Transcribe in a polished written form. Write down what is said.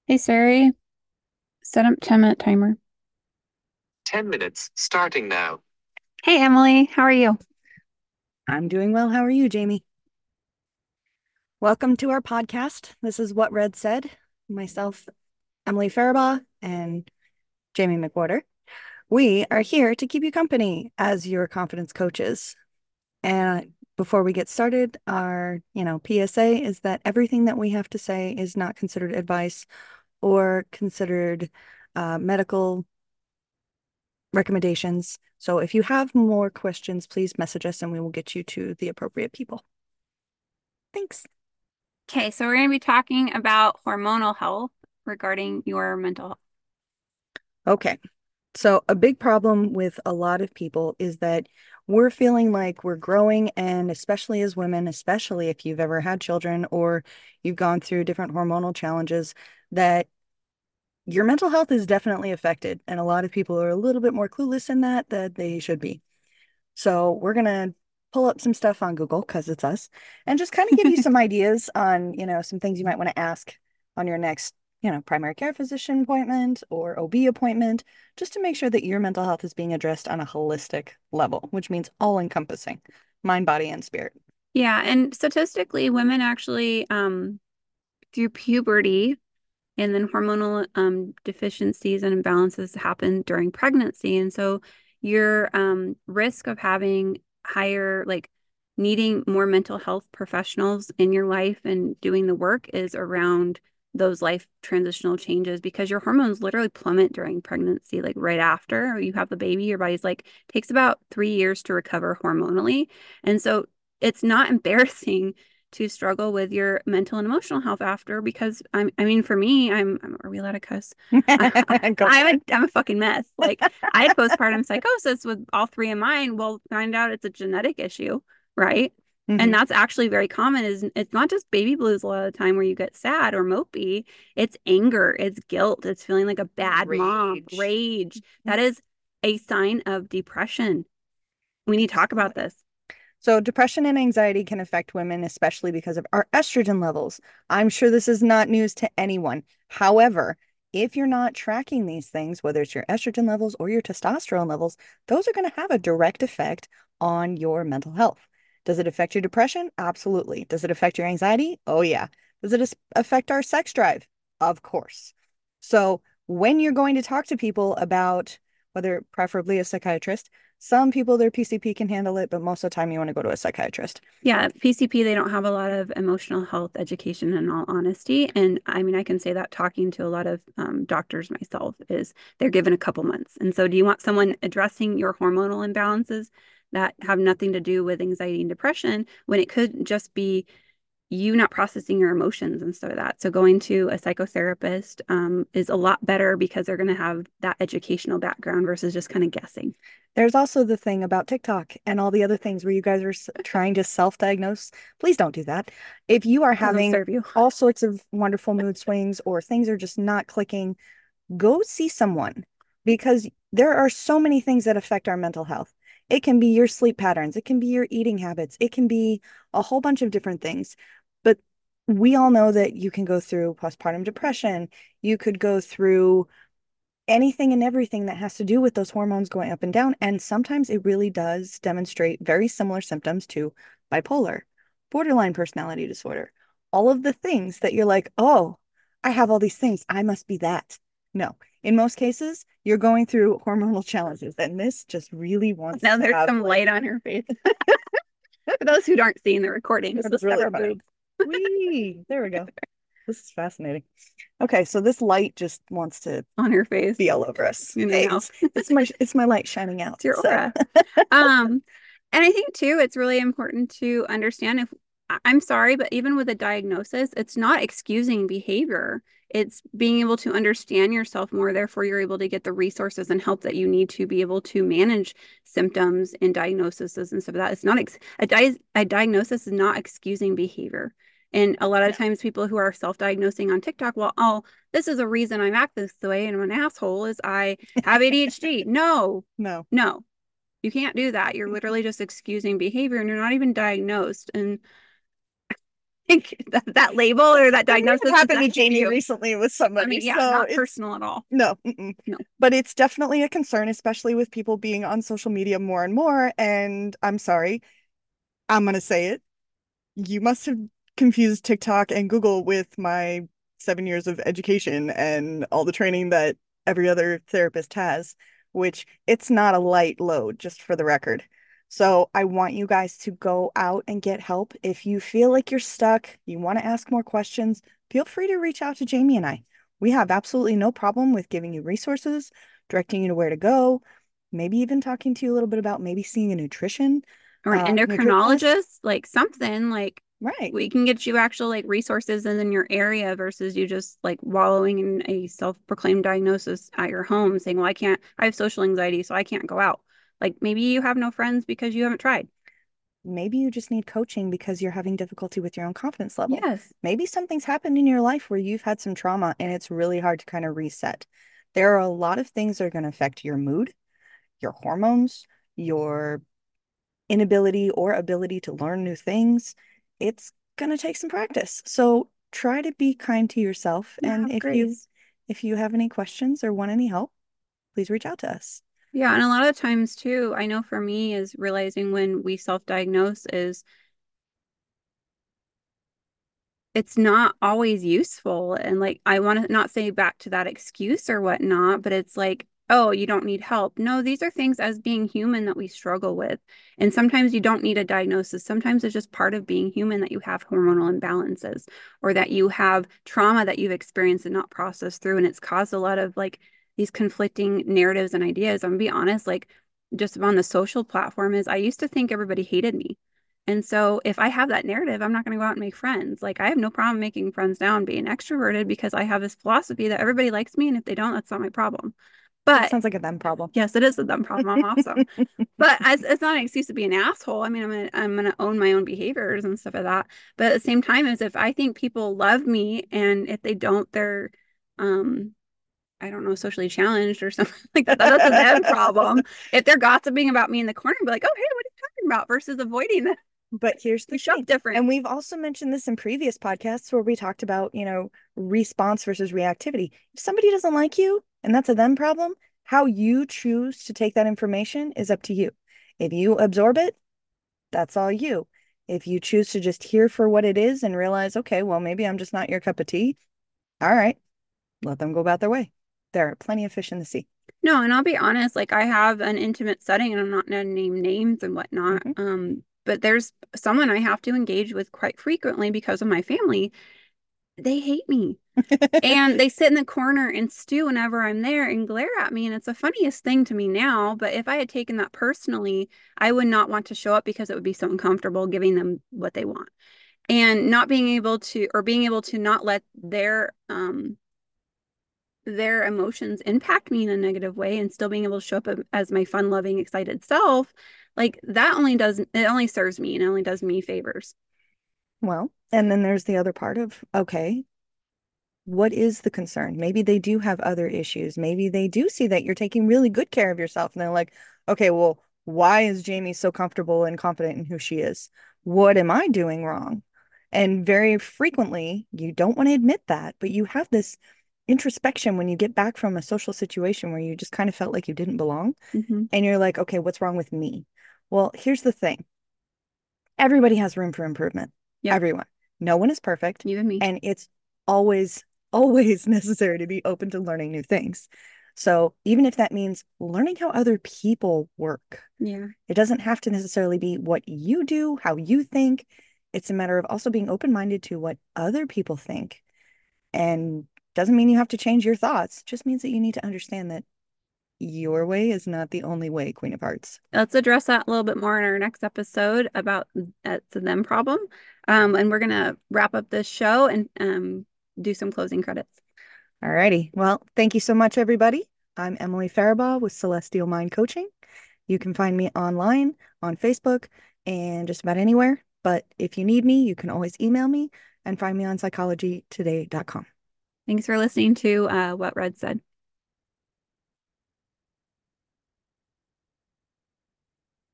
Hey Siri, set up 10-minute timer. 10 minutes starting now. Hey Emily, how are you? I'm doing well. How are you, Jamie? Welcome to our podcast. This is What Red Said. Myself, Emily Faribaugh, and Jamie McWhorter. We are here to keep you company as your confidence coaches. And before we get started, our, PSA is that everything that we have to say is not considered advice or considered medical recommendations. So if you have more questions, please message us and we will get you to the appropriate people. Thanks. Okay, so we're going to be talking about hormonal health regarding your mental health. Okay. So, a big problem with a lot of people is that we're feeling like we're growing, and especially as women, especially if you've ever had children or you've gone through different hormonal challenges, that your mental health is definitely affected. And a lot of people are a little bit more clueless in that they should be. So, we're going to pull up some stuff on Google because it's us and just kind of give you some ideas on, some things you might want to ask on your next, primary care physician appointment or OB appointment, just to make sure that your mental health is being addressed on a holistic level, which means all encompassing mind, body, and spirit. Yeah, and statistically, women actually, through puberty and then hormonal deficiencies and imbalances happen during pregnancy. And so your risk of having higher, like needing more mental health professionals in your life and doing the work is around those life transitional changes because your hormones literally plummet during pregnancy, like right after you have the baby. Your body's like takes about 3 years to recover hormonally. And so it's not embarrassing to struggle with your mental and emotional health after because I mean for me are we allowed to cuss? Go for it. I'm a fucking mess. Like I had postpartum psychosis with all three of mine. Well, find out it's a genetic issue, right? And Mhm. that's actually very common is it's not just baby blues a lot of the time where you get sad or mopey. It's anger, it's guilt, it's feeling like a bad mom, Rage. rage. That is a sign of depression. We need to talk about Absolutely. this. So, depression and anxiety can affect women, especially because of our estrogen levels. I'm sure this is not news to anyone. However, if you're not tracking these things, whether it's your estrogen levels or your testosterone levels, those are going to have a direct effect on your mental health. Does it affect your depression? Absolutely. Does it affect your anxiety? Oh, yeah. Does it affect our sex drive? Of course. So, when you're going to talk to people about whether preferably a psychiatrist, some people, their PCP can handle it, but most of the time you want to go to a psychiatrist. Yeah, PCP, they don't have a lot of emotional health education in all honesty. And I mean, I can say that talking to a lot of doctors myself is they're given a couple months. And so, do you want someone addressing your hormonal imbalances that have nothing to do with anxiety and depression when it could just be you not processing your emotions and stuff like that? So, going to a psychotherapist is a lot better because they're going to have that educational background versus just kind of guessing. There's also the thing about TikTok and all the other things where you guys are trying to self-diagnose. Please don't do that. If you are Doesn't having serve you. all sorts of wonderful mood swings or things are just not clicking, go see someone because there are so many things that affect our mental health. It can be your sleep patterns, it can be your eating habits, it can be a whole bunch of different things. But we all know that you can go through postpartum depression. You could go through anything and everything that has to do with those hormones going up and down. And sometimes it really does demonstrate very similar symptoms to bipolar, borderline personality disorder, all of the things that you're like, oh, I have all these things. I must be that. No, in most cases, you're going through hormonal challenges, and this just really wants Now to there's have some like, light on her face. For those who aren't seeing the recording, this so the is really several funny. boobs Whee! There we go. This is fascinating. Okay, so this light just wants to on her face be all over us. in the Hey, mouth. it's my light shining out. It's your So aura. Um, and I think too, it's really important to understand if I'm sorry, but even with a diagnosis, it's not excusing behavior. It's being able to understand yourself more. Therefore, you're able to get the resources and help that you need to be able to manage symptoms and diagnoses and stuff like that. It's not a diagnosis is not excusing behavior. And a lot of no. times, people who are self-diagnosing on TikTok, well, oh, this is a reason I'm act this way and I'm an asshole is I have ADHD. No, No. no, you can't do that. You're literally just excusing behavior and you're not even diagnosed. And that label or that It may have diagnosis is happened to actually Jamie you. recently with I somebody, mean, yeah, so not it's personal at all. no, No. but it's definitely a concern, especially with people being on social media more and more. And I'm sorry, I'm gonna say it. You must have confused TikTok and Google with my 7 years of education and all the training that every other therapist has, which it's not a light load, just for the record. So I want you guys to go out and get help. If you feel like you're stuck, you want to ask more questions, feel free to reach out to Jamie and I. We have absolutely no problem with giving you resources, directing you to where to go, maybe even talking to you a little bit about maybe seeing a Or an nutritionist. endocrinologist, like something like Right. we can get you actual like resources in your area versus you just like wallowing in a self-proclaimed diagnosis at your home saying, well, I have social anxiety, so I can't go out. Like maybe you have no friends because you haven't tried. Maybe you just need coaching because you're having difficulty with your own confidence level. Yes. Maybe something's happened in your life where you've had some trauma and it's really hard to kind of reset. There are a lot of things that are going to affect your mood, your hormones, your inability or ability to learn new things. It's going to take some practice. So try to be kind to yourself. Yeah, And have grace. if you have any questions or want any help, please reach out to us. Yeah, and a lot of times too, I know for me is realizing when we self-diagnose is it's not always useful. And like, I want to not say back to that excuse or whatnot, but it's like, oh, you don't need help. No, these are things as being human that we struggle with. And sometimes you don't need a diagnosis. Sometimes it's just part of being human that you have hormonal imbalances or that you have trauma that you've experienced and not processed through. And it's caused a lot of like these conflicting narratives and ideas. I'm gonna be honest, like just on the social platform is I used to think everybody hated me. And so if I have that narrative, I'm not going to go out and make friends. Like I have no problem making friends now and being extroverted because I have this philosophy that everybody likes me, and if they don't, that's not my problem. That But sounds like a them problem. yes, it is a them problem. I'm awesome. But it's not an excuse to be an asshole. I mean, I'm gonna own my own behaviors and stuff like that. But at the same time, as if I think people love me, and if they don't, they're um I don't know, socially challenged or something like that. That's a them problem. If they're gossiping about me in the corner, be like, oh, hey, what are you talking about? Versus avoiding them. But here's the We show thing. up different. And we've also mentioned this in previous podcasts where we talked about, response versus reactivity. If somebody doesn't like you and that's a them problem, how you choose to take that information is up to you. If you absorb it, that's all you. If you choose to just hear for what it is and realize, okay, well, maybe I'm just not your cup of tea, all right, let them go about their way. There are plenty of fish in the sea. No, and I'll be honest, like I have an intimate setting and I'm not gonna name names and whatnot. Mhm. But there's someone I have to engage with quite frequently because of my family. They hate me. And they sit in the corner and stew whenever I'm there and glare at me. And it's the funniest thing to me now. But if I had taken that personally, I would not want to show up because it would be so uncomfortable giving them what they want. And not being able to, or being able to not let their emotions impact me in a negative way and still being able to show up as my fun loving excited self, like that only serves me and only does me favors. Well, and then there's the other part of, okay, what is the concern? Maybe they do have other issues. Maybe they do see that you're taking really good care of yourself. And they're like, okay, well, why is Jamie so comfortable and confident in who she is? What am I doing wrong? And very frequently, you don't want to admit that, but you have this introspection when you get back from a social situation where you just kind of felt like you didn't belong. Mm-hmm. And you're like, okay, what's wrong with me? Well, here's the thing. Everybody has room for improvement. Yep. Everyone. No one is perfect. You and me. And it's always, always necessary to be open to learning new things. So even if that means learning how other people work, Yeah. it doesn't have to necessarily be what you do, how you think. It's a matter of also being open-minded to what other people think. And doesn't mean you have to change your thoughts. It just means that you need to understand that your way is not the only way, Queen of Hearts. Let's address that a little bit more in our next episode about it's a them problem. And we're gonna wrap up this show and do some closing credits. All righty. Well, thank you so much, everybody. I'm Emily Faribaugh with Celestial Mind Coaching. You can find me online, on Facebook, and just about anywhere. But if you need me, you can always email me and find me on psychologytoday.com. Thanks for listening to What Red Said.